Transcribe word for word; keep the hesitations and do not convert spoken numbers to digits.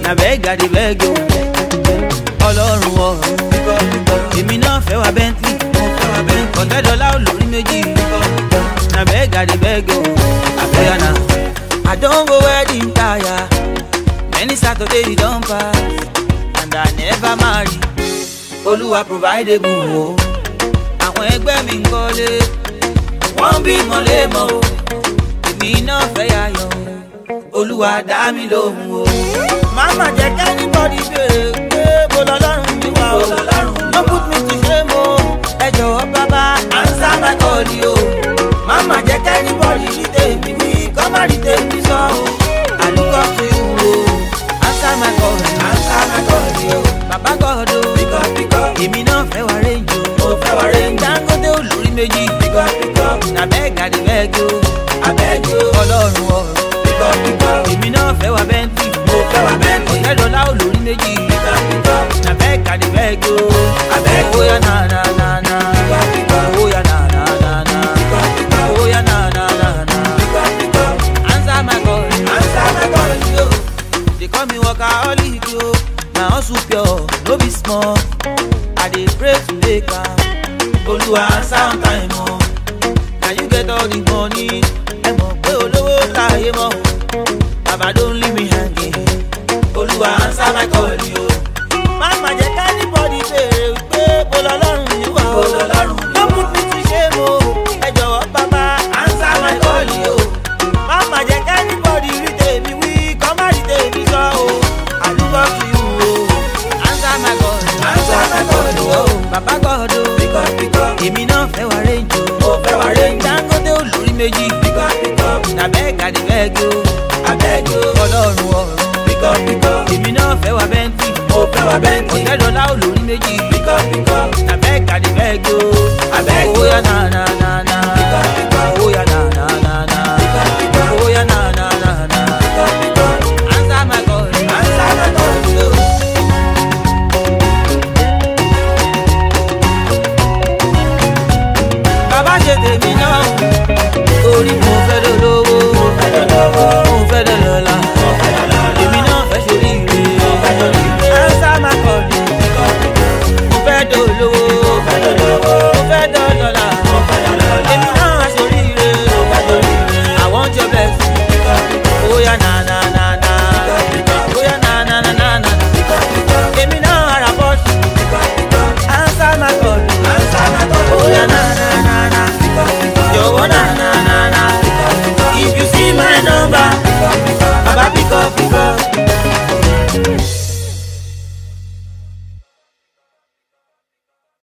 na beg I dey beg you. Ọlọ́run ọ̀run èmi náà fẹ́ wa Bentley ọ̀tẹ́ dọ́là olórí méjì na beg I dey beg you. Abẹ́yànà I don go wedding tire many Saturday you don pass and I never marry. Olúwa provide egun o àwọn ẹgbẹ́ mi ń kọ́lé wọ́n bí mọ́lẹ́mọ́ o èmi náà fẹ́ yayọ̀ Olúwa dá mi lóhùn o. Mama jẹ́ kẹ́nìbọ́dì béèrè pé mo lọ́lọ́run mi wá o. No put me to shame o. Ẹ jọ̀wọ́ bàbá answer my call o. Mama jẹ́ kẹ́nìbọ́dì rí tèmi wí kọ́ má rí tèmi sọ o. I look up to you o. Answer my call answer my call o. Bàbá God o. Bíkọ́ bíkọ́ èmi náà fẹ́ wá range o. Mo fẹ́ wá range. Dangote olórí méjì. Bíkọ́ bíkọ́ na beg I dey beg o. Abeg o. Ọlọ́run ọ̀run. Bíkọ́ bíkọ́ èmi náà fẹ́ wá Bentley. Mo fẹ́ wá Bentley. Ọ̀tẹ́ dọ́là olórí méjì. Bíkọ́ bíkọ́ na beg I dey beg o. Abeg o. Oya na na na na. Bíkọ́ bíkọ́ oya na na na na. Bíkọ́ bíkọ́ oya na na na na. Bíkọ́ bíkọ́ answer my call answer my call yo. They call me workaholic yo. Na hustle pure no be small. I dey pray to make am. Olúwa answer on time o. Na you get all the money. Ẹ mọ̀ pé olówó láyé mọ́ o. Baba don't leave me hanging. Olúwa answer my call yo. Mama jẹ́ kẹ́nìbọ́dì béèrè wípé mo lọ́lọ́run mi wá o. No put me to shame o. Ẹ jọ̀wọ́ bàbá answer my call yo. Mama jẹ́ kẹ́nìbọ́dì rí tèmi wí kọ́ má rí tèmi sọ o. I look up to you o. Answer my call answer my call yo. Bàbá God o. Bíkọ́ bíkọ́ èmi náà fẹ́ wá range o. Mo fẹ́ wá range. Dangote olórí méjì. Bíkọ́ bíkọ́ na beg I dey beg o. Abeg o. Ọlọ́run ọ̀run. Bíkọ́ bíkọ́ èmi náà fẹ́ wá Bentley. Mo fẹ́ wá Bentley. Ọ̀tẹ́ dọ́là olórí méjì. Bíkọ́ bíkọ́ na beg I dey beg o. Abeg o. Oya na na